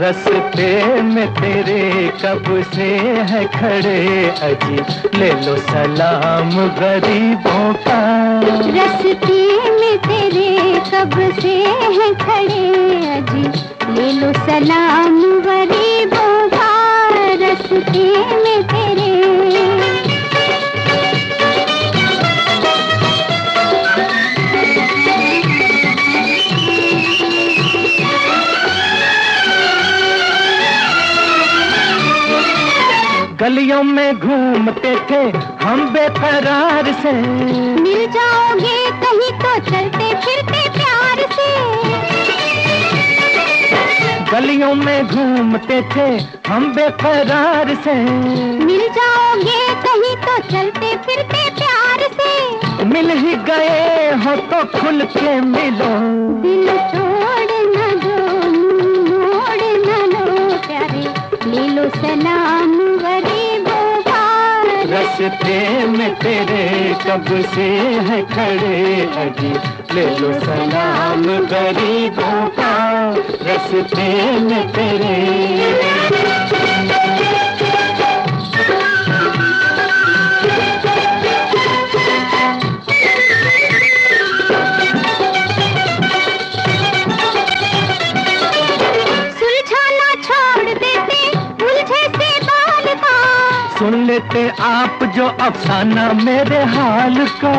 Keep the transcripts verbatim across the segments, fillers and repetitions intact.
रस्ते में तेरे कब से है खड़े अजी, ले लो सलाम गरीबों का। रस्ते में तेरे कब से है खड़े अजी, ले लो सलाम गरीबों का। रस्ते में तेरे गलियों में घूमते थे हम बेकरार से, मिल जाओगे कहीं तो चलते फिरते प्यार से। गलियों में घूमते थे हम बेकरार से, मिल जाओगे कहीं तो चलते फिरते प्यार से। मिल ही गए हो तो खुल के मिलो, दिल तोड़ न दो मोड़ न लो प्यारे, ले लो सलाम गरीबों का। रस्ते में तेरे कब से है खड़े अजी, ले लो सलाम गरीबों का। रस्ते में तेरे सुन लेते आप जो अफसाना मेरे हाल का।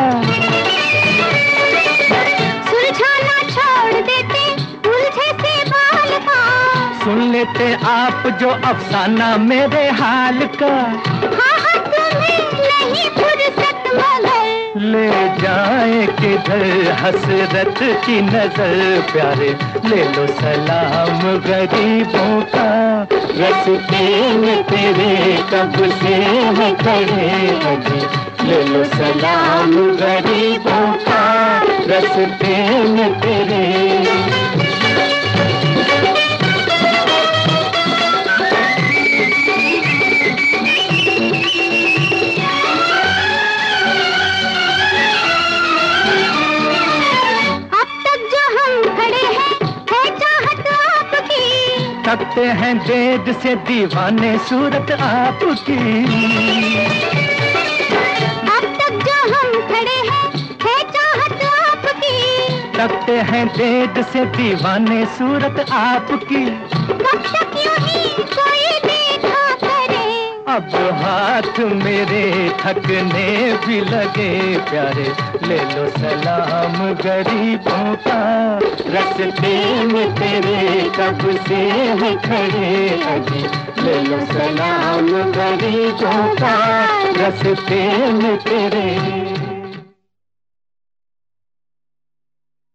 सुलझाना छोड़ देते उलझे से बाल का। सुन लेते आप जो अफसाना मेरे हाल का। हाँ हाँ तुम्हें नहीं फुर्सत मगर, ले जाए किधर हसरत की नजर प्यारे, ले लो सलाम गरीबों का। रस्ते में तेरे कब से है खड़े अजी, ले लो सलाम गरीबों का। रस्ते में तेरे तकते हैं देद से दीवाने सूरत आपकी। अब तक जो हम खड़े हैं है चाहत आपकी। तकते हैं देद से दीवाने सूरत आपकी। कब तक यूं ही कोई देखा करे, अब हाथ मेरे थकने भी लगे प्यारे, ले लो सलाम गरीबों का। रस्ते में तेरे कब से है खड़े अजी, ले लो सलाम गरीबों का। रस्ते में तेरे